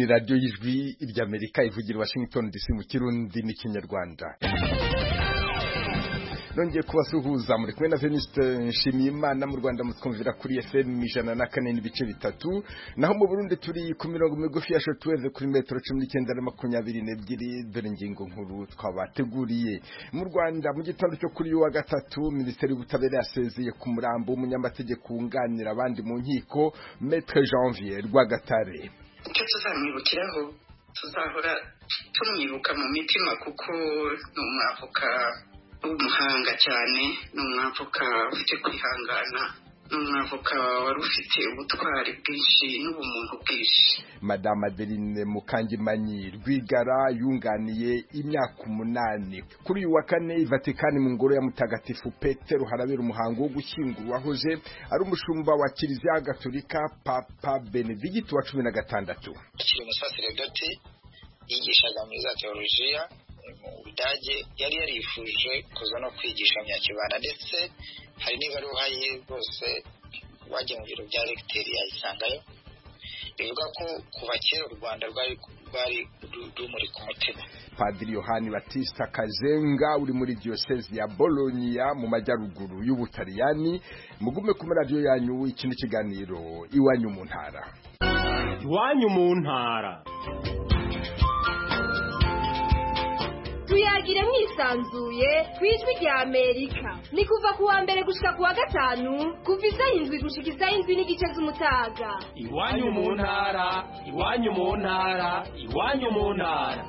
radiyo y'ijwi ry'Amerika ivugira Washington DC mu Kirundi n'ikinyarwanda. Nongeye kubasuhuza muri kumwe na Venuste Nshimiyimana mu Rwanda mutwumvira kuri FM 104.3 naho mu Burundi turi ku mirongo migufi ya shortwave kuri metero 1922 dore ingingo nkuru twabateguriye. Mu Rwanda mu gitondo cyo kuri wa gatatu Minisiteri y'Ubutabera yasezeye ku murambo w'umunyamategeko wunganira abandi mu nkiko Maître Janvier Rwagatare. Icyo tuzamwibukiraho tuzahora tumwibuka mu mitima kuko ni umwavoka umuhanga cyane, ni umwavoka ufite kwihangana, ni umwavoka wari ufite ubutwari bwinshi n'ubumuntu bwinshi. Madame Adeline Mukangemanyi Rwigara yunganiye imyaka 8 kuri uyu wa kane Vatican mu ngoro ya Mutagatifu Petero harabera umuhango wo gushyingura wahoze ari umushumba wa Kiliziya Gatolika Papa Benedict wa 16. Akiri umusaseredoti yigishaga muri za teologiya mu Budage, yari yarifuje kuza no kwigisha Nyakibanda, ndetse hari n'ibaruwa ye rwose wajya mu biro bya recteur yayisangayo bivuga ko kuva kera u Rwanda rwari rumuri ku mutima. Padiri Yohani Batista Kazenga uri muri diocese ya Bologna mu majyaruguru y'Ubutaliyani, mugume ku radio yanyu ikintu kiganiro iwanyu mu ntara. Iwanyu mu ntara tuyagire mwisanzuye kwijwi rya Amerika. Ni kuva kuwa mbere gushika kuwa gatanu kuva 7 gushika 7:30 z'umutaga. Iwanyu mu ntara, iwanyu mu ntara, iwanyu mu ntara.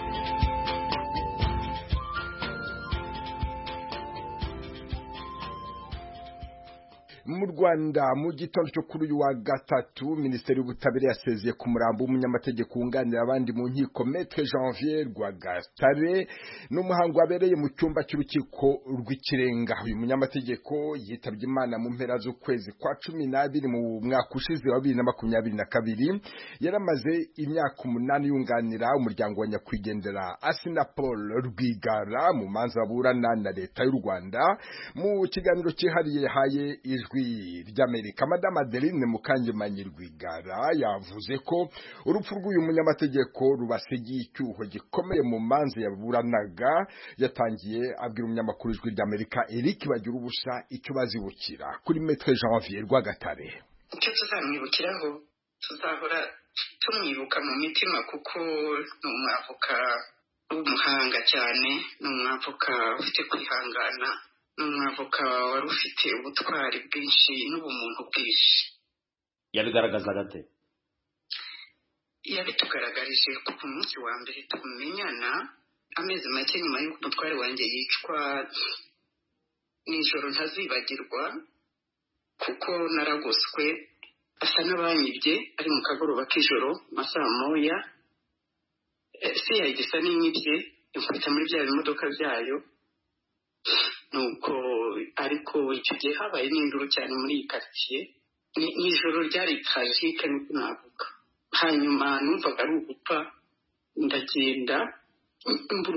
Mu Rwanda mu gitondo cyo kuri uyu wa gatatu Minisiteri y'Ubutabera yasezeye ku murambo w'umunyamategeko wunganira abandi mu nkiko Maître Janvier Rwagatare n'umuhango wabereye mu cyumba cy'urukiko rw'ikirenga. Uyu munyamategeko yitabye Imana mu mpera z'ukwezi kwa 12 mu mwaka ushize wa 2022. Yaramaze imyaka 8 yunganira umuryango wa nyakwigendera Assinapol Rwigara mu manza burana na leta y'u Rwanda. Mu kiganiro cyihariye haye ijwi ry'Amerika, Madame Adeline Mukangemanyi Rwigara yavuze ko urupfu rw'uyu munyamategeko rubasigiye icyuho gikomeye mu manza yaburanaga. Yatangiye abwira umunyamakuru ijwi ry'Amerika Eric bagira ubusa icyo bazibukira kuri Maître Janvier Rwagatare. Icyo tuzamwibukiraho tuzahora tumwibuka mu mitima kuko ni umwavoka umuhanga cyane, ni umwavoka ufite kwihangana, ni umwavoka wari ufite ubutwari bwinshi n'ubumuntu bwinshi. Yabigaragazaga ate? Yabitugaragarije ku munsi wa mbere tumenyana, amezi make nyuma y'uko umutware wanjye yicwa, nijoro ntazibagirwa kuko naragoswe, asa n'abanyibye ari mu kagoroba k'ijoro masaa moya. Se yagisa n'inyibye imfata muri bya bimodoka byayo, nuko ariko icyo gihe habaye n'induru cyane muri iyi quartier. Nijoro ryari tragique niko navuga. Hanyuma numvaga ari ugupfa, ndagenda mbura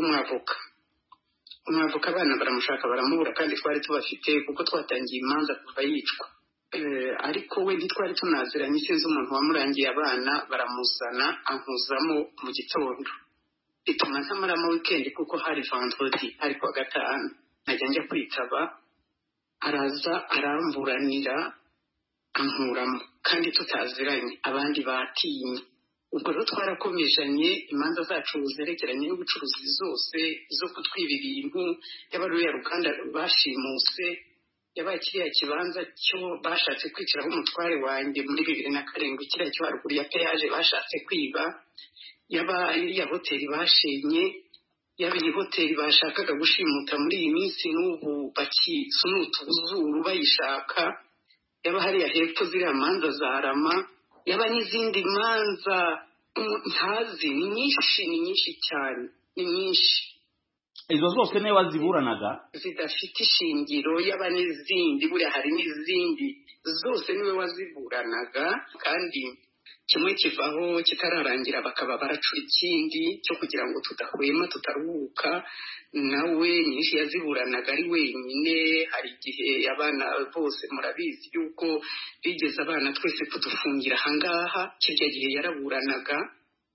umwavoka abana baramushaka baramubura, kandi twari tubafite kuko twatangiye imanza kuva yicwa. Ariko we ntitwari tunaziranye, sinzi umuntu wamurangiye abana, baramuzana ankuzamo mu gitondo. Bituma ntamaramo weekend kuko hari vendredi, hari kuwa gatanu najya njya kwitaba, araza aramburanira ankuramo kandi tutaziranye, abandi batinye. Ubwo rero twarakomejanye imanza zacu zerekeranye n'ubucuruzi zose, zo kutwiba ibintu, y'abaruya rukanda bashimuse, yabaye kiriya kibanza cyo bashatse kwiciraho umutware wanjye muri 2007, kiriya cyo haruguru ya peage bashatse kwiba, yaba iriya hoteli bashenye, yaba iyi hoteli bashakaga gushimuta muri iyi minsi n'ubu bakisunuta ubuzuru bayishaka, yaba hariya hepfo ziriya manza za Rama, yaba n'izindi manza ntazi, ni nyinshi cyane, ni nyinshi. Izo zose ne waziburanaga zidafite ishingiro, yaba n'izindi, buriya hari n'izindi, zose niwe waziburanaga, kandi kimwe kivaho kitararangira bakaba baracura ikindi cyo kugira ngo tudahwema tutaruhuka. Nawe nyinshi yaziburanaga ari wenyine. Hari igihe abana bose murabizi yuko bigeze abana twese kudufungira ahangaha, kirya gihe yaraburanaga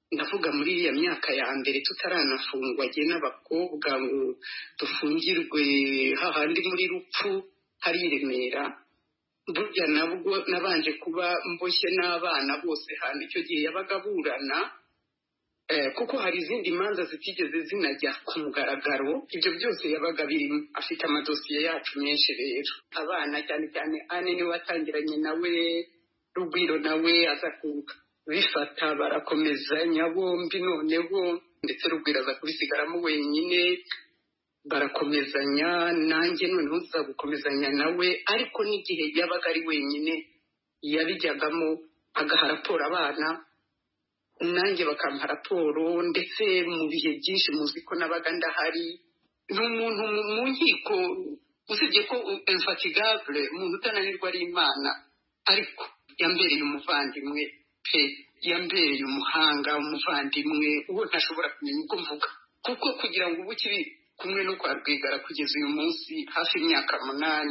ndavuga muri iya myaka ya mbere tutaranafungwa jye n'abakobwa ngo dufungirwe hahandi muri rupfu hari i Remera, burya nabwo nabanje kuba mboshye n'abana bose hano icyo gihe yabaga aburana, kuko hari izindi manza zitigeze zinajya ku mugaragaro, ibyo byose yabaga birimo, afite amadosiye yacu menshi. Rero abana cyane cyane Anne niwe watangiranye nawe, Rugwiro nawe aza kubifata barakomezanya bombi, noneho ndetse Rugwiro aza kubisigaramo wenyine, barakomezanya, nanjye noneho nza gukomezanya nawe, ariko n'igihe yabaga ari wenyine yabijyagamo agaha raporo abana, nanjye bakampa raporo, ndetse mu bihe byinshi muzi ko nabaga ndahari. Ni umuntu mu nkiko usibye ko infatigable, umuntu utananirwa ari Imana, ariko yambereye umuvandimwe pe, yambereye umuhanga, umuvandimwe uwo ntashobora kumenya uko mvuga, kuko kugira ngo ubu ukiri kumwe no kwa Rwigara kugeza uyu munsi hafi imyaka 8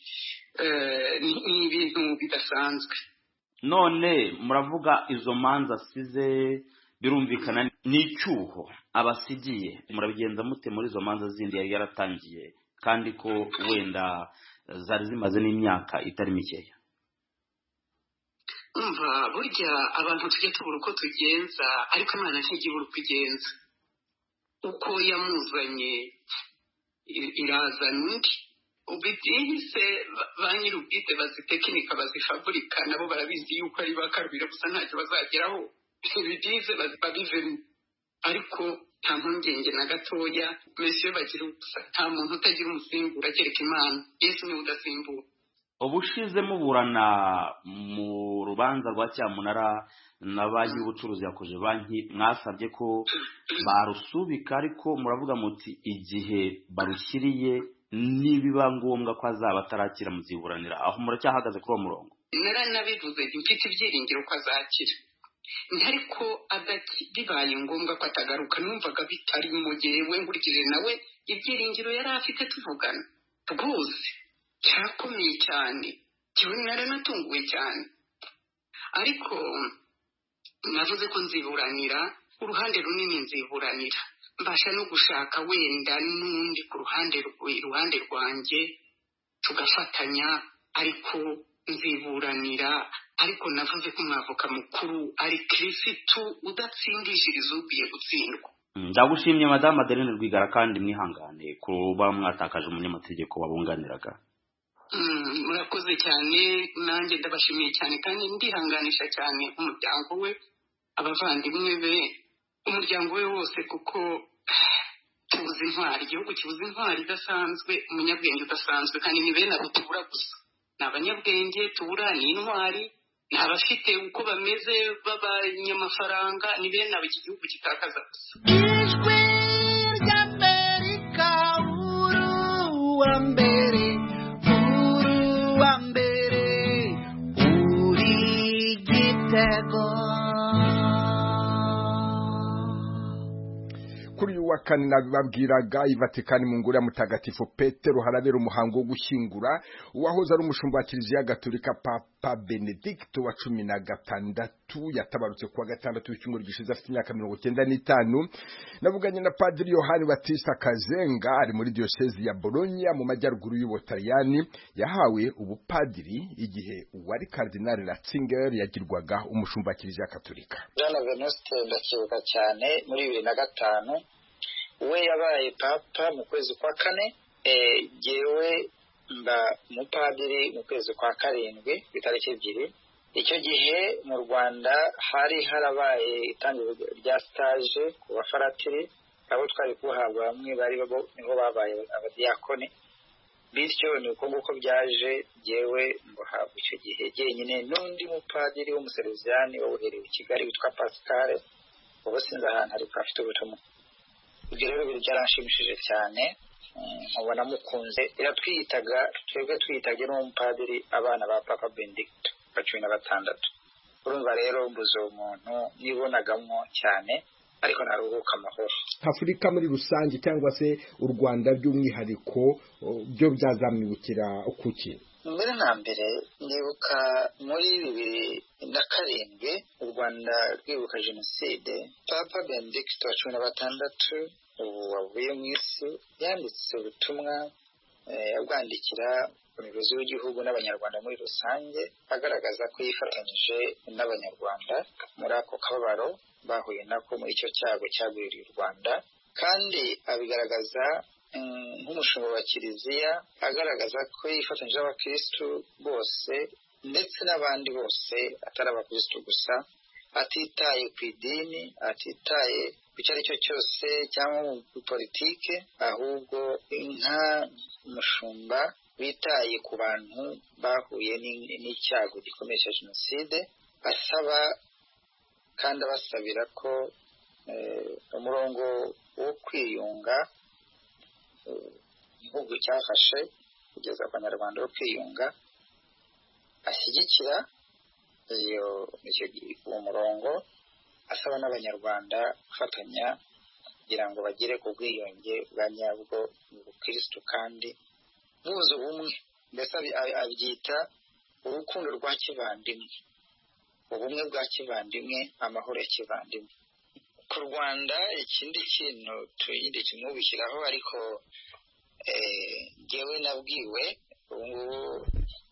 ni ibintu bidasanzwe. None muravuga izo manza asize, birumvikana n'icyuho abasigiye, murabigenza mute muri izo manza zindi yari yaratangiye kandi ko wenda zari zimaze n'imyaka itari mikeya? Umva, burya abantu tujya tubura uko tugenza, ariko Imana ntijya uko igenza. Uko yamuzanye irazana undi, ubitihise ba nyir'ubwite bazitekinika bazifaburika, nabo barabizi yuko ari bakarubira gusa ntacyo bazageraho, ibitize babivemo. Ariko nta mpungenge na gatoya, Mesiyo bagira ubusa, nta muntu utagira umusimbura kereka Imana, Yesu niwe udasimbura. Ubushize muburana mu rubanza rwa Cyamunara na banki y'ubucuruzi yakoje banki, mwasabye ko barusubika, ariko muravuga muti igihe barushyiriye nibiba ngombwa ko azaba atarakira muziburanira, aho muracyahagaze kuri uwo murongo? Naranabivuze mfite ibyiringiro ko azakira, ariko bibaye ngombwa ko atagaruka, numvaga bitari mu gihe nkurikije nawe ibyiringiro yari afite tuvugana rwose cyakomeye cyane, kiwe naranatunguwe cyane. Ariko navuze ko nziburanira uruhande runini, nziburanira mbasha no gushaka wenda n'undi ku ruhande rwanjye tugafatanya, ariko nziburanira. Ariko navuze ko umwavoka mukuru ari Kristo udatsindishiriza ugiye gutsindwa. Ndagushimye Madame Adeline Rwigara, kandi mwihangane kuba mwatakaje umunyamategeko wabunganiraga. Murakoze cyane, nanjye ndabashimiye cyane, kandi ndihanganisha cyane umuryango we, abavandimwe be, umuryango we wose, kuko tubuze intwari, igihugu kibuze intwari idasanzwe, umunyabwenge udasanzwe, kandi ni bene abo tubura gusa, ni abanyabwenge tubura, ni intwari, ni abafite uko bameze b'abanyamafaranga, ni bene abo iki gihugu kitakaza gusa. Ijwi ry'Amerika, uru wa mbere, uri Gitego. Kuri uyu wa kane nabibabwiraga, i Vatikani mu ngoro ya Mutagatifu Petero harabera umuhango wo gushyingura uwahoze ari umushumba wa Kiliziya Gatolika Papa Benedicto wa 16 yatabarutse kuwa gatandatu w'icyumweru gishize afite imyaka 95. Navuganye na Padiri Yohani Batista Kazenga, ari muri diocese ya Bologna mu majyaruguru y'Ubutaliyani, yahawe ubupadiri igihe uwari Cardinal Ratzinger yagirwaga umushumba wa Kiliziya Gatolika. Bwana Venuste ndakibuka cyane muri 2005 we yabaye papa mu kwezi kwa 4, jewe mba mupadiri mu kwezi kwa 7 bitariki 2. Icyo gihe mu Rwanda hari harabaye itangiro rya stage ku bafaratiri, abo twari kuhabwa bamwe bari niho babaye abadiyakone, bityo ni uko nguko byaje jewe mbohabwa icyo gihe jyenyine n'undi mupadiri w'umusereziyani wabuherewe i Kigali witwa Pascal, ubu sinzi ahantu ariko afite ubutumwa. Ibyo rero byaranshimishije cyane, nkabona mukunze. Twebwe twiyitaga n'umupadiri abana ba Papa Benedicto wa 16. Urumva rero mbuze umuntu nibonagamo cyane, ariko naruhuka amahoro. Afurika muri rusange cyangwa se u Rwanda by'umwihariko byo byazamwibukira kuki? Mbere na mbere ndibuka muri 2007 u Rwanda rwibuka jenoside, Papa Benedicto wa 16 ubu wavuye mu isi yanditse ubutumwa abwandikira umuyobozi w'igihugu n'abanyarwanda muri rusange, agaragaza ko yifatanyije n'abanyarwanda muri ako kababaro bahuye nako muri icyo cyago cyagwiriye u Rwanda, kandi abigaragaza nk'umushumba wa kiliziya, agaragaza ko yifatanyije n'abakristu bose ndetse n'abandi bose atari abakristu gusa, atitaye ku idini, atitaye ku icyo ari cyo cyose cyangwa mu politike, ahubwo nk'umushumba witaye ku bantu bahuye n'icyago gikomeye cya jenoside, asaba kandi abasabira ko umurongo wo kwiyunga igihugu cyafashe kugeza ku banyarwanda wo kwiyunga ashyigikira uwo murongo, asaba n'abanyarwanda gufatanya kugira ngo bagere ku bwiyunge bwa nyabwo mu bukristu kandi buze ubumwe. Mbese abyita urukundo rwa kivandimwe, ubumwe bwa kivandimwe, amahoro ya kivandimwe. Ku Rwanda ikindi kintu tuyindi kimubishyiraho, ariko ngewe nabwiwe ubungubu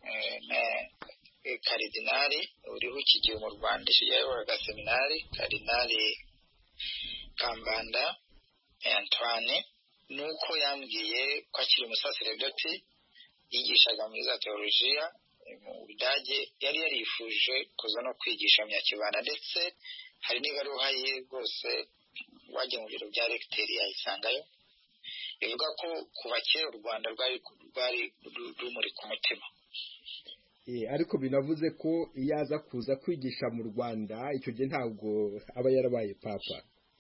karidinali uriho ikigihe mu Rwanda yayoboraga seminari, karidinali Kambanda Antoine, nuko yambwiye ko akiri umusaseredoti yigishaga muri za teolojiya mu Budage, yari yarifuje kuza no kwigisha mu Nyakibanda, ndetse hari n'ibaruwa ye rwose wajya mu biro bya regiteri yayisangayo, ivuga ko kuva kera u Rwanda rwari rumuri ku mutima. Ariko binavuze ko iyo aza kuza kwigisha mu Rwanda icyo gihe ntabwo aba yarabaye papa.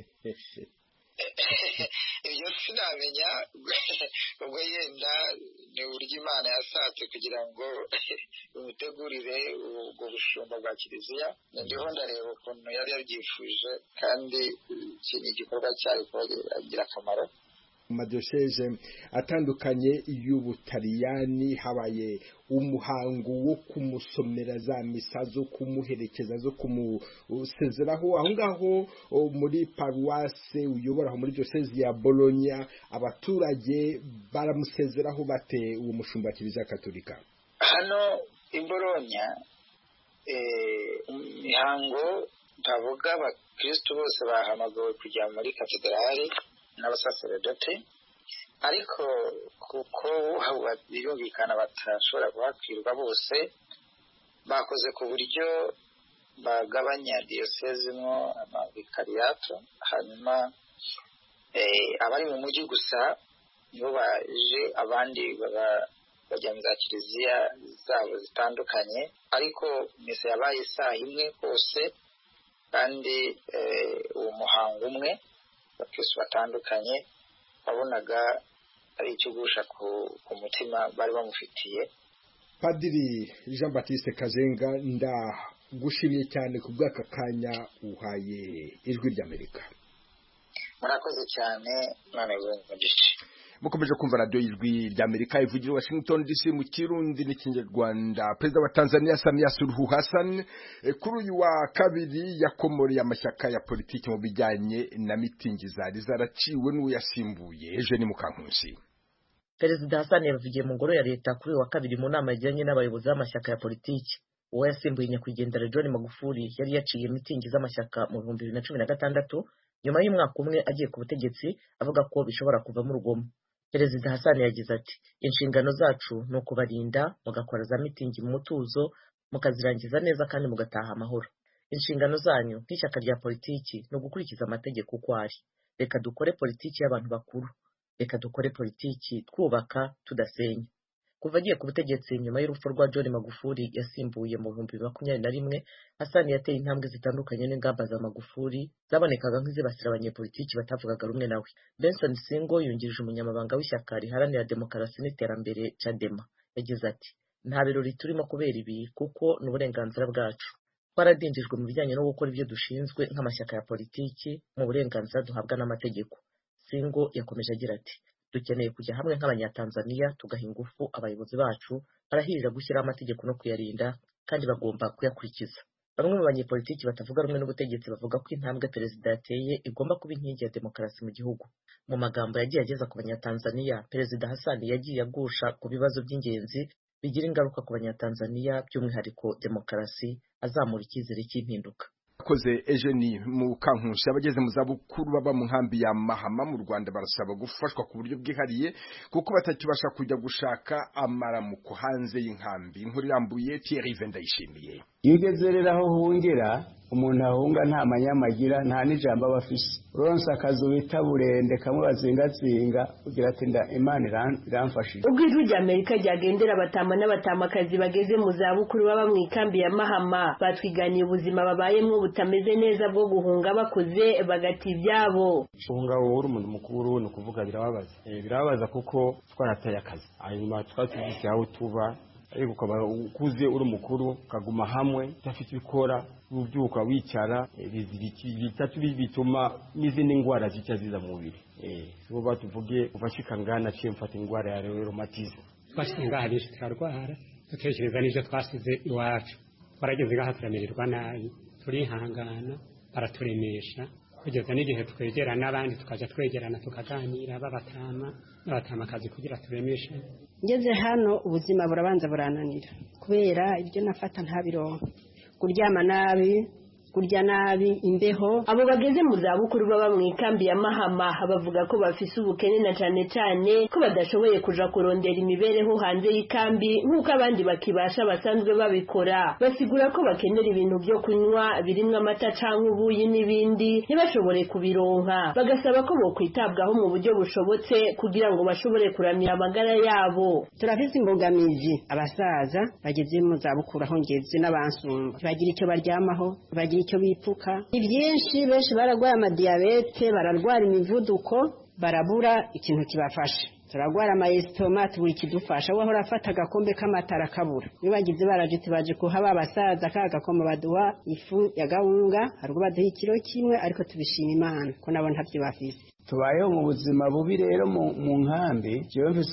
Ibyo sinamenya, ubwo yenda ni uburyo Imana yashatse kugira ngo umutegurire ubwo bushumba bwa kiliziya. Ndiho ndareba ukuntu yari yabyifuje, kandi iki ni igikorwa cyayo kugira akamaro. Madiyoseze atandukanye y'Ubutaliyani habaye umuhango wo kumusomera za misa zo kumuherekeza zo kumusezeraho aho ngaho muri paruwase uyobora muri diocese ya Bologna. Abaturage baramusezeraho bate uwo mushumba kiliziya katolika? Hano i Bologna imihango tavuga abakristo bose bahamagawe kujya muri katedrali n'abasaseredoti, ariko kuko birumvikana batashobora kuhakwirwa bose, bakoze ku buryo bagabanya diyoseze mwo amavikariyato, hanyuma abari mu mujyi gusa nibo baje, abandi bajya mu za kiliziya zabo zitandukanye, ariko misa yabaye saa imwe hose, kandi uwo muhango umwe abakristo batandukanye babonaga ari icyo gusha ku mutima bari bamufitiye. Padiri Jean Baptiste Kazenga, ndagushimiye cyane ku bw'aka kanya uhaye Ijwi ry'Amerika. Murakoze cyane, none umugisha. Mukomeje kumva radio y'Ijwi ry'Amerika ivugira Washington DC mu Kirundi n'Ikinyarwanda. Perezida wa Tanzania Samia Suluhu Hassan kuri uyu wa kabiri yakomoreye amashyaka ya politiki mu bijyanye na mitingi zari zaraciwe n'uyasimbuye Eugene Mukankusi. Perezida Hassan yavugiye mu ngoro ya leta kuri uyu wa kabiri mu nama yajyanye n'abayobozi b'amashyaka ya politiki. Uwo yasimbuye nyakwigendera John Magufuli yari yaciye mitingi z'amashyaka mu 2016 nyuma y'umwaka umwe agiye ku butegetsi, avuga ko bishobora kuvamo urugomo. Perezida Hassan yagize ati, inshingano zacu ni ukubarinda, mugakora za mitingi mu mutuzo, mukazirangiza neza kandi mugataha amahoro. Inshingano zanyu nk'ishyaka rya politiki ni ugukurikiza amategeko uko ari. Reka dukore politiki y'abantu bakuru, reka dukore politiki twubaka tudasenya. Kuva agiye ku butegetsi nyuma y'urupfu rwa John Magufuli yasimbuye mu 2021, Hassan yateye intambwe zitandukanye n'ingamba za Magufuli zabonekaga nk'izibasira abanyepolitiki batavugaga rumwe nawe. Benson Singo yungirije umunyamabanga w'ishyaka riharanira demokarasi n'iterambere Chadema yagize ati, nta birori turimo kubera ibi kuko n'uburenganzira bwacu. twaradindijwe mu bijyanye no gukora ibyo dushinzwe nk'amashyaka ya politiki mu burenganzira duhabwa n'amategeko. Singo yakomeje agira ati dukeneye kujya hamwe nk'abanyatanzaniya tugaha ingufu abayobozi bacu barahirira gushyiraho amategeko no kuyarinda kandi bagomba kuyakurikiza. Bamwe mu banyepolitiki batavuga rumwe n'ubutegetsi bavuga ko intambwe perezida yateye igomba kuba inkingi ya demokarasi mu gihugu. Mu magambo yagiye ageza ku banyatanzaniya, perezida Hassan yagiye agusha ku bibazo by'ingenzi bigira ingaruka ku banyatanzaniya, by'umwihariko demokarasi, azamura icyizere cy'impinduka. Koze Eugenie Mukankusi abageze mu zabukuru baba mu nkambi ya Mahama mu Rwanda barasaba gufashwa ku buryo bwihariye kuko batakibasha kujya gushaka amaramuko hanze y'inkambi. Inkuru irambuye Thierry Vendayishimiye. Iyo ugeze rero aho uhungira, umuntu ahunga nta manyamagira, nta n'ijambo aba afise. Uronse akazu bita burende kamwe bazingazinga ugira ati Imana iramfashije. Ubwo ijwi rya Amerika ryagendera abatama n'abatamakazi bageze mu zabukuru baba mu ikambi ya Mahama batwiganiye ubuzima babayemwo butameze neza bwo guhunga bakuze bagati ibyabo. Guhunga wowe umuntu mukuru no kuvuga birababaza. Birababaza kuko twarataye akazi. Hanyuma twatugise aho tuba ariko ukaba ukuze uri mukuru ukaguma hamwe udafite ibikora ubyuka wicara bitatu bituma n'izindi ndwara zica ziza mu mubiri. Sibo batuvuge uvashika ngana ciye mfata indwara ya rheumatisme. Twashika ngaha bishe turarwara dutekereza n'ivyo twasize iwacu. Barageze ngaha turamererwa nabi turihangana baraturemesha kugeza n'igihe twegerana n'abandi tukaja twegerana tukaganira n'abatamakazi kugira turemeshe. Ngeze hano ubuzima burabanza burananira kubera ibyo nafata ntabironka, kuryama nabi, kurya nabi, imbeho. Abo bageze mu zabukuru baba mu ikambi ya Mahama bavuga ko bafise ubukene na cane ko badashoboye kuja kurondera imibereho hanze y'ikambi nk'uko abandi bakibasha basanzwe babikora. Basigura ko bakenera ibintu byo kunywa birimwo amata canke ubuyi n'ibindi ntibashobore kubironka. Bagasaba ko bokwitabwaho mu buryo bushobotse kugira ngo bashobore kuramira amagara yabo. Turafise imbogamizi, abasaza bageze mu zabukuru aho ngeze n'abansumba bagira icyo baryamaho, bagira icyo bipfuka. Ibyinshi benshi baragwara amadiyabete, bararwara imivuduko, barabura ikintu kibafasha. Turagwara amayesitoma tubura ikidufasha. Wahora afata agakombe k'amatara kabura. Nibagize barajite baje kuhaba abasaza kagakoma baduha ifu ya gahunga, harwo baduha ikiro kimwe ariko tubishima Imana ko nabo ntavyo bafise. Tubayeho mu buzima bubi rero mu nkambi. Jewe mfise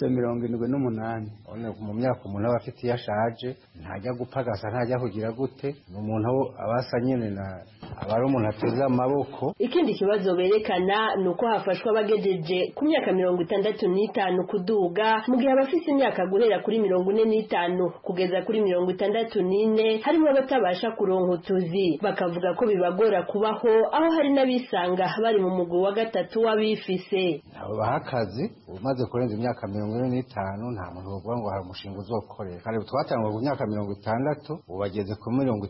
78. One mu myaka umuntu aba afite yashaje ntajya gupagasa ntajya kugira gute umuntu abasa nyene na abari umuntu ateze amaboko. Ikindi kibazo berekana nuko hafashwa abagejeje ku myaka 65 kuduga mu gihe abafise imyaka guhera kuri 45 kugeza kuri 64 harimo abatabasha kuronka utuzi. Bakavuga ko bibagora kubaho aho hari n'abisanga bari mu mugwi wa gatatu w'abifise. Abo bahakazi umaze kurenza imyaka 45 nta muntu uvuga ngo hari umushinga uzokorera. Kandi twatangwa ku myaka 60 ubageze ku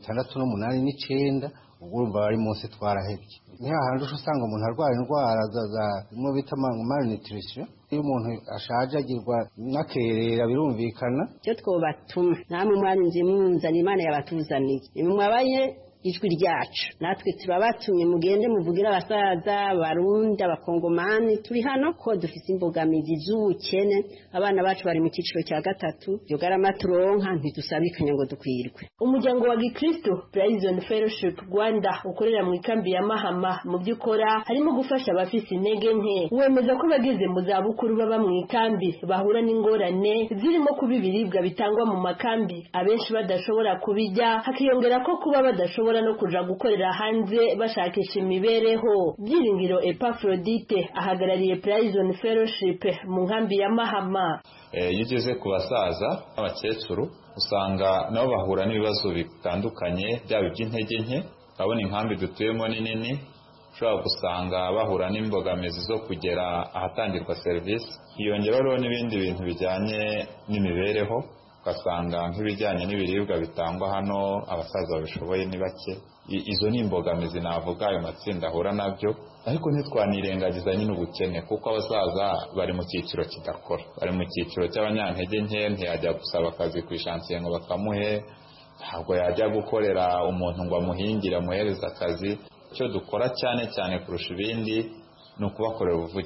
68 9 urumva bari munsi twarahebye. Ni hahandi usanga umuntu arwara indwara zimwe bita malnutrition. Iyo umuntu ashaje agirwa n'akerera birumvikana. Cyo twobatuma namwe mwarinze munzana Imana yabatuzaniye. Nimwabaye ijwi ryacu natwe turabatumye mugende muvugira abasaza barundi abakongomani turi hano ko dufise imbogamizi z'ubukene. Abana bacu bari mu kiciro cya gatatu yogarama turonka ntidusabikanya ngo dukwirwe. Umuryango wa Gikristo Prison Fellowship Rwanda ukorera mu ikambi ya Mahama mu byukora harimo gufasha abafise intege nke. Wemeza ko bageze mu zabukuru baba mu ikambi bahura n'ingorane zirimo kubibiribwa bitangwa mu makambi abenshi badashobora kubijya, hakiyongera ko kuba badashobora no kuja gukorera hanze bashakisha imibereho. Byiringiro Epaphroditte ahagarariye Prison Fellowship mu nkambi ya Mahama. Yigeze ku basaza n'abakecuru usanga nabo bahura n'ibibazo bitandukanye byaba iby'intege nke. Urabona inkambi dutuyemo ni nini, ushobora gusanga bahura n'imbogamizi zo kugera ahatangirwa serivisi. Hiyongeraho n'ibindi bintu bijyanye n'imibereho, ugasanga nk'ibijyanye n'ibiribwa bitangwa hano abasaza babishoboye ni bake. Izo ni imbogamizi navuga ayo matsinda ahura nabyo, ariko ntitwanirengagiza nyine ubukene kuko abasaza bari mu cyiciro kidakora, bari mu cyiciro cy'abanyantege nke. Ntiyajya gusaba akazi ku ishansiye ngo bakamuhe, ntabwo yajya gukorera umuntu ngo amuhingire amuhereze akazi. Icyo dukora cyane kurusha ibindi ni ukubakorera ubuvugizi.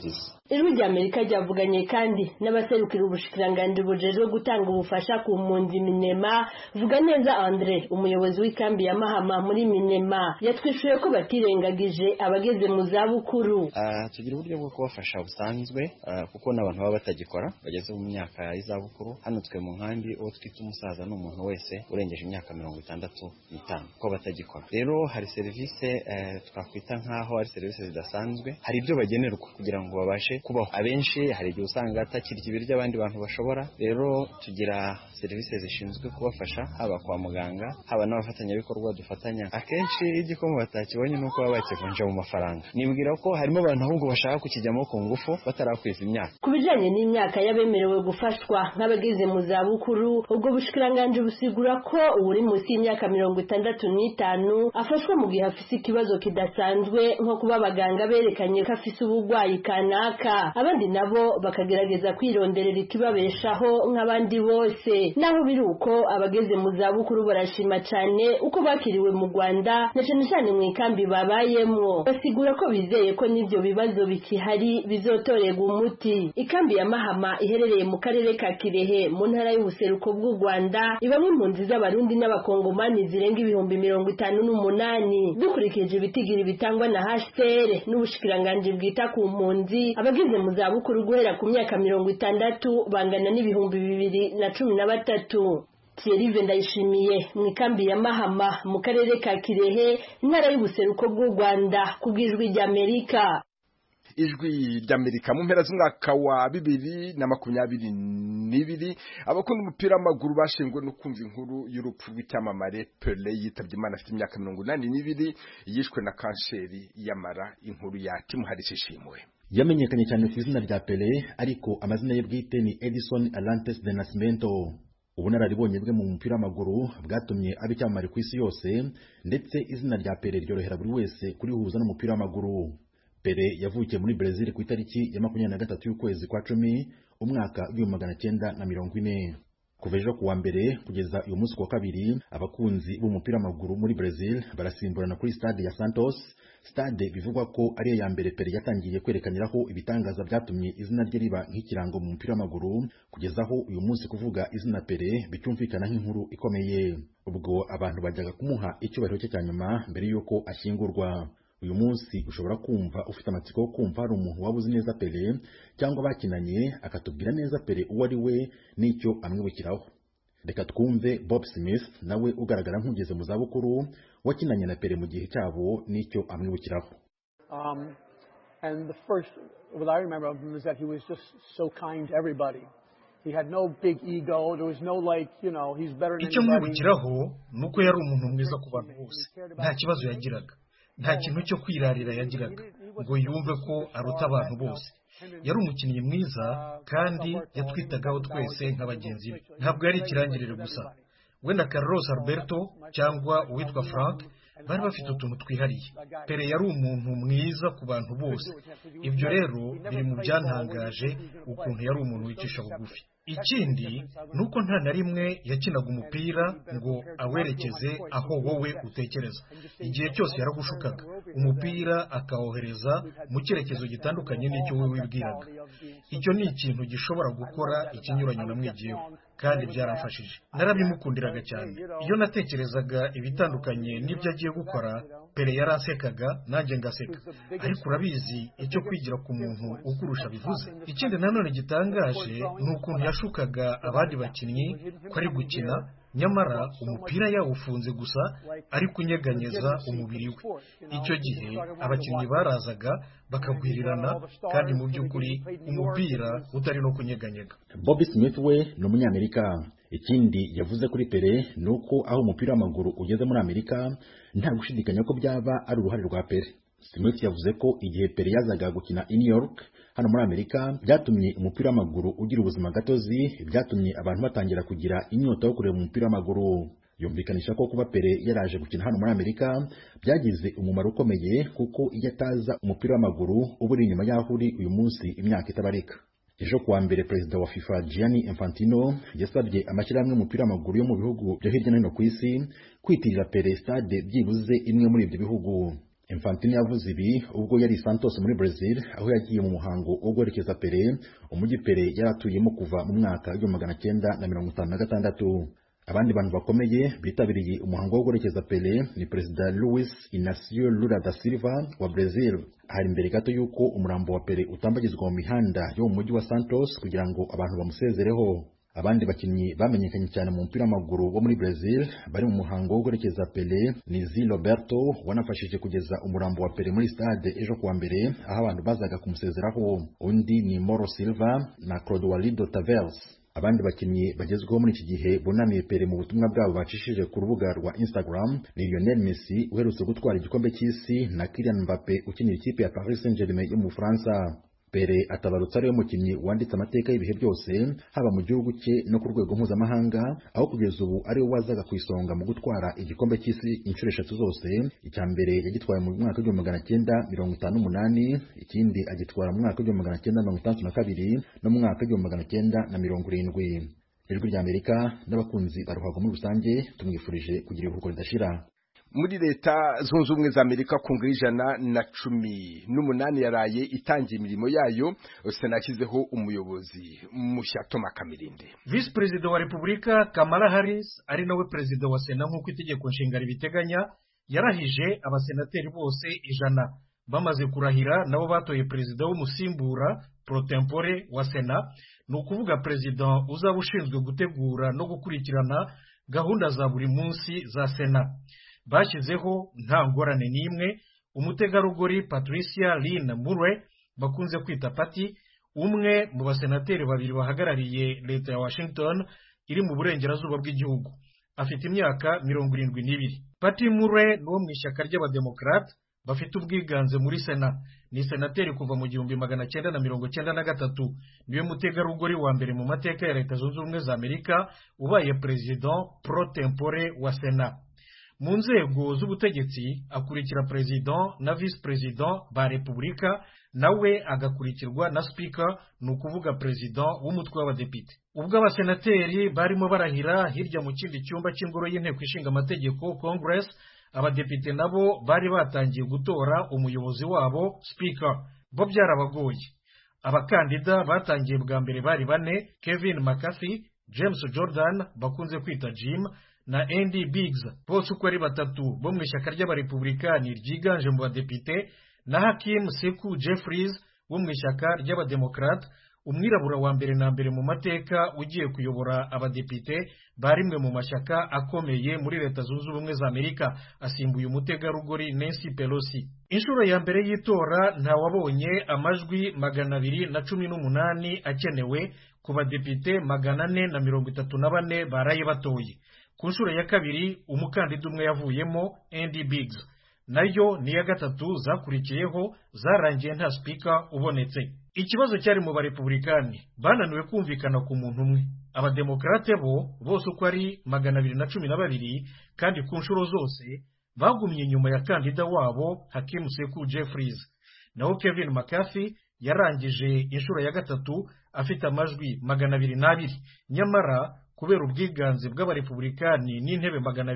Ijwi rya Amerika ryavuganye kandi n'abaserukira ubushikiranganji bujejwe gutanga ubufasha ku mpunzi Minema. Vuga neza Andre, umuyobozi w'ikambi ya Mahama muri Minema, yatwishuye ko batirengagije abageze mu zabukuru. Tugira uburyo bwo kubafasha busanzwe kuko n'abantu baba batagikora bageze mu myaka y'izabukuru. Hano twe mu nkambi uwo twita umusaza n'umuntu wese urengeje imyaka 65 ko batagikora. Rero hari serivisi twakwita nkaho ari serivisi zidasanzwe, hari ibyo bagenerwa kugira ngo babashe kubaho. Abenshi hari igihe usanga atakirya ibiryo abandi bantu bashobora. Rero tugira serivisi zishinzwe kubafasha haba kwa muganga haba n'abafatanyabikorwa dufatanya. Akenshi igikomo batakibonye nuko baba bakivunja mu mafaranga. Nibwira ko harimo abantu ahubwo bashaka kukijyamo ku ngufu batarakwiza imyaka. Kubijanye n'imyaka y'abemerewe gufashwa nk'abageze mu zabukuru, ubwo bushikiranganje busigura ko uri munsi y'imyaka 65 afashwa mu gihe afise ikibazo kidasanzwe nko kuba abaganga berekanye ko afise ubugwayi kanaka. Abandi nabo bakagerageza kwironderera ikibabeshaho nk'abandi bose. Naho biri uko abageze mu zabukuru barashima cyane uko bakiriwe mu Rwanda na cyane mu ikambi babayemo. Basigura ko bizeye ko n'ibyo bibazo bikihari bizotorerwa umuti. Ikambi ya Mahama iherereye mu karere ka Kirehe mu ntara y'ubuseruko bw'u Rwanda, ibamwe impunzi z'abarundi n'abakongomani zirenga 58,000. Dukurikije ibitigiri bitangwa na HCR n'ubushikiranganje bwita ku mpunzi, abageze mu zabukuru guhera ku myaka 60 bangana n'2013. Thierry Ndayishimiye mu ikambi ya Mahama mu karere ka Kirehe intara y'ubuseruko bw'u Rwanda kubw'ijwi rya Amerika. Ijwi ry'Amerika mu mpera z'umwaka wa 2022 abakunda umupira w'amaguru bashengwe no kumva inkuru y'urupfu rw'icyamamare Pelé yitabye Imana afite imyaka 82 yishwe na kanseri y'amara. Inkuru ya Tim Harris ishimwe. Yamenyekanye cyane ku izina rya Pelé ariko amazina ye bwite ni Edison Arantes de Nascimento. Ubunararibonye bwe mu mupira w'amaguru bwatumye aba icyamamare ku isi yose, ndetse izina rya Pelé ryorohera buri wese kurihuza n'umupira w'amaguru. Pelé yavukiye muri Brazil ku itariki ya 23 y'ukwezi kwa 10 umwaka w'1940. Kuva ejo kuwa mbere kugeza uyu munsi wa kabiri, abakunzi b'umupira w'amaguru muri Brazil barasimburana kuri stade ya Santos, stade bivugwa ko ari ya mbere Pelé yatangiye kwerekaniraho ibitangaza byatumye izina rye riba nk'ikirango mu mupira w'amaguru, kugezaho uyu munsi kuvuga izina Pelé bicyumvikana nk'inkuru ikomeye. Ubwo abantu bajyaga kumuha icyubahiro cye cya nyuma mbere y'uko ashyingurwa. Uyu munsi ushobora kumva ufite amatsiko yo kumva hari umuntu wabuze neza Pelé cyangwa bakinanye akatubwira neza Pelé uwo ari we n'icyo amwibukiraho. Reka twumve Bob Smith, nawe ugaragara nk'ugeze mu zabukuru, wakinanye na Pelé mu gihe cyabo n'icyo amwibukiraho. And the first what I remember of him is that he was just so kind to everybody. He had no big ego. There was no like, you know, he's better than icyo mwibukiraho nuko yari umuntu mwiza ku bantu bose. Nta kibazo yagiraga. Nta kintu cyo kwirarira yagiraga ngo yumve ko aruta abantu bose. Yari umukinnyi mwiza kandi yatwitagaho twese nk'abagenzi be. Ntabwo yari ikirangirire gusa. We na Carlos Alberto cyangwa uwitwa Frank bari bafite utuntu twihariye. Pelé yari umuntu mwiza ku bantu bose. Ibyo rero biri mu byantangaje ukuntu yari umuntu wicisha bugufi. Ikindi nuko nta na rimwe yakinaga umupira ngo awerekeze aho wowe utekereza. Igihe cyose yaragushukaga umupira akawohereza mu cyerekezo gitandukanye n'icyo wowe wibwiraga. Icyo ni ikintu gishobora gukora ikinyuranyo namwigiyeho kandi byaramfashije. Narabimukundiraga cyane. Iyo natekerezaga ibitandukanye n'ibyo agiye gukora, Pelé yarasekaga nanjye ngaseka. Ariko urabizi icyo kwigira ku muntu ukurusha bivuze. Ikindi nanone gitangaje ni ukuntu yashukaga abandi bakinnyi ko ari gukina, nyamara umupira yawufunze gusa ari kunyeganyeza umubiri we. Icyo gihe abakinnyi barazaga bakagwirirana kandi mu by'ukuri umupira utari no kunyeganyega. Bobby Smith we ni umunyamerika. Ikindi yavuze kuri Pelé nuko aho umupira w'amaguru ugeze muri Amerika nta gushidikanya ko byaba ari uruhare rwa Pelé. Smith yavuze ko igihe Pelé yazaga gukina i New York hano muri Amerika byatumye umupira w'amaguru ugira ubuzima gatozi, byatumye abantu batangira kugira inyota yo kureba umupira w'amaguru. Yumvikanisha ko kuba Pelé yaraje gukina hano muri Amerika byagize umumaro ukomeye kuko iyo ataza umupira w'amaguru uburi inyuma y'aho uri uyu munsi imyaka itabarika. Ejo kuwa mbere perezida wa FIFA Gianni Infantino yasabye amashyirahamwe y'umupira w'amaguru yo mu bihugu byo hirya no hino ku isi kwitirira Pelé stade byibuze imwe muri ibyo bihugu. Infantino yavuze ibi ubwo yari Santos muri Brazil aho yagiye mu muhango wo guherekeza Pele, umujyi Pele yaratuyemo kuva mu mwaka wa 1956. Abandi bantu bakomeye bitabiriye umuhango wo guherekeza Pele ni Perezida Luis Inacio Lula da Silva wa Brazil. Hari imbere gato yuko umurambo wa Pele utambagizwa mu mihanda yo mu mujyi wa Santos kugira ngo abantu bamusezereho. Abandi bakinnyi bamenyekanye cyane mu mupira w'amaguru wo muri Brazil bari mu muhango wo guherekeza Pele ni Zé Roberto wanafashije kugeza umurambo wa Pele muri stade ejo kuwa mbere aho abantu bazaga kumusezeraho. Undi ni Mauro Silva na Clodoaldo Tavares. Abandi bakinnyi bagezweho muri iki gihe bunamiye Pele mu butumwa bwabo bacishije ku rubuga rwa Instagram ni Lionel Messi uherutse gutwara igikombe cy'isi na Kylian Mbappé ukinira ikipe ya Paris Saint-Germain yo mu Bufaransa. Pele atabarutse ariwe mukinnyi wanditse amateka y'ibihe byose haba mu gihugu cye no ku rwego mpuzamahanga, aho kugeza ubu ariwe wazaga ku isonga mu gutwara igikombe cy'isi inshuro 3 zose. Icya mbere yagitwaye mu mwaka wa 1958, ikindi agitwara mu mwaka wa 1962 no mu mwaka wa 1970. Ijwi rya Amerika n'abakunzi baruhago muri rusange tumwifurije kugira iruhuko ridashira. Muri leta zunze ubumwe za Amerika Kongere 118 yaraye itangiye imirimo yayo, Sena yashyizeho umuyobozi mushya Thomas Kamirinde. Vice President wa Repubulika Kamala Harris ari nawe President wa Sena nk'uko itegeko nshinga ribiteganya, yarahije abasenateri bose 100 bamaze kurahira nabo batoye President w'umusimbura pro tempore wa Sena, ni ukuvuga President uzaba ushinzwe gutegura no gukurikirana gahunda za buri munsi za Sena. Bashyizeho nta ngorane n'imwe umutegarugori Patricia Lynn Murray bakunze kwita Pati, umwe mu basenateri babiri bahagarariye leta ya Washington iri mu burengerazuba bw'igihugu. Afite imyaka 72. Pati Murray ni wo mu ishyaka ry'abademokrate bafite ubwiganze muri Sena. Ni senateri kuva mu 1993. Niwe mutegarugori wa mbere mu mateka ya leta zunze ubumwe za Amerika ubaye president pro tempore wa Sena. Mu nzego z'ubutegetsi akurikira president na vice president ba Repubulika, nawe agakurikirwa na speaker, ni ukuvuga president w'umutwe w'abadepite. Ubwo abasenateri barimo barahira hirya mu kindi cyumba cy'ingoro y'inteko ishinga amategeko Congress, abadepite nabo bari batangiye gutora umuyobozi wabo speaker. Bo byarabagoye. Abakandida batangiye bwa mbere bari 4: Kevin McCarthy, James Jordan bakunze kwita Jim na Andy Biggs, bose uko ari 3 bo mu ishyaka ry'abarepublikani ryiganje mu badepite, na Hakeem Sekou Jeffries wo mu ishyaka ry'abademokrate, umwirabura wa mbere na mbere mu mateka ugiye kuyobora abadepite barimwe mu mashyaka akomeye muri leta zunze ubumwe za Amerika, asimbuye umutegarugori Nancy Pelosi. Inshuro ya mbere y'itora nta wabonye amajwi 218 akenewe ku badepite 434 baraye batoye. Ku nshuro ya kabiri umukandida umwe yavuyemo, Andy Biggs, nayo ni ya gatatu zakurikiyeho zarangiye nta speaker ubonetse. Ikibazo cyari mu barepublikani, bananiwe kumvikana ku muntu umwe. Abademokrate bo bose uko ari 212 kandi ku nshuro zose bagumye inyuma ya kandida wabo Hakeem Sekou Jeffries. Naho Kevin McCarthy yarangije inshuro ya gatatu afite amajwi 202, nyamara kubera ubwiganze bw'abarepublikani n'intebe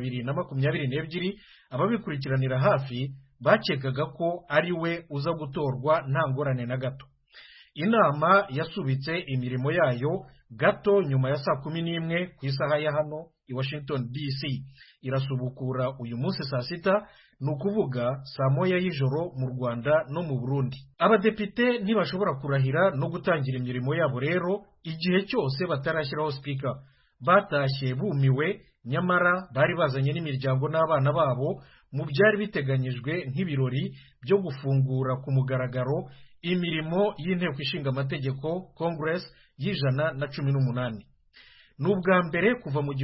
222, ababikurikiranira hafi bakekaga ko ari we uza gutorwa nta ngorane na gato. Inama yasubitse imirimo yayo gato nyuma ya saa 11 ku isaha ya hano i Washington DC. Irasubukura uyu munsi saa 6, ni ukuvuga saa 1 y'ijoro mu Rwanda no mu Burundi. Abadepite ntibashobora kurahira no gutangira imirimo yabo rero igihe cyose batarashyiraho speaker. Batashye bumiwe, nyamara bari bazanye n'imiryango n'abana babo mu byari biteganyijwe nk'ibirori byo gufungura ku mugaragaro imirimo y'inteko ishinga amategeko Congress y'118. N'ubwa mbere kuva mu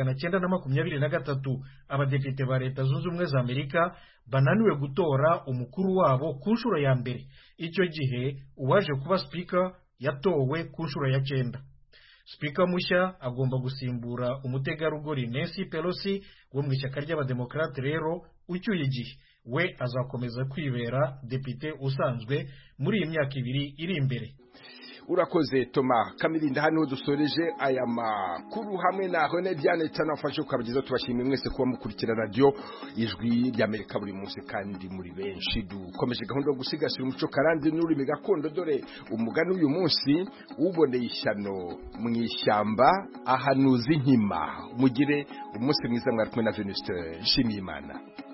1923 abadepite ba leta zunze ubumwe za Amerika bananiwe gutora umukuru wabo ku nshuro ya mbere. Icyo gihe uwaje kuba speaker yatowe ku nshuro ya 9. Speaker mushya agomba gusimbura umutegarugori Nancy Pelosi wo mu ishyaka ry'abademokrate, rero ucyuye igihe we azakomeza kwibera depite usanzwe muri iyi myaka 2 iri imbere. urakoze Thomas Kamirinda. Hano dusoreje aya makuru hamwe na Hone Diane tanafashe ukabageza. Tubashimiye mwese kuba mukurikira radio Ijwi ry'Amerika buri munsi kandi muri benshi. Dukomeje gahunda yo gusigasira umuco karande n'ururimi gakondo. Dore umugani uyu munsi uboneye ishyano mu ishyamba ahanuza inkima. Mugire umunsi mwiza mwari kumwe na Venuste Nshimiyimana.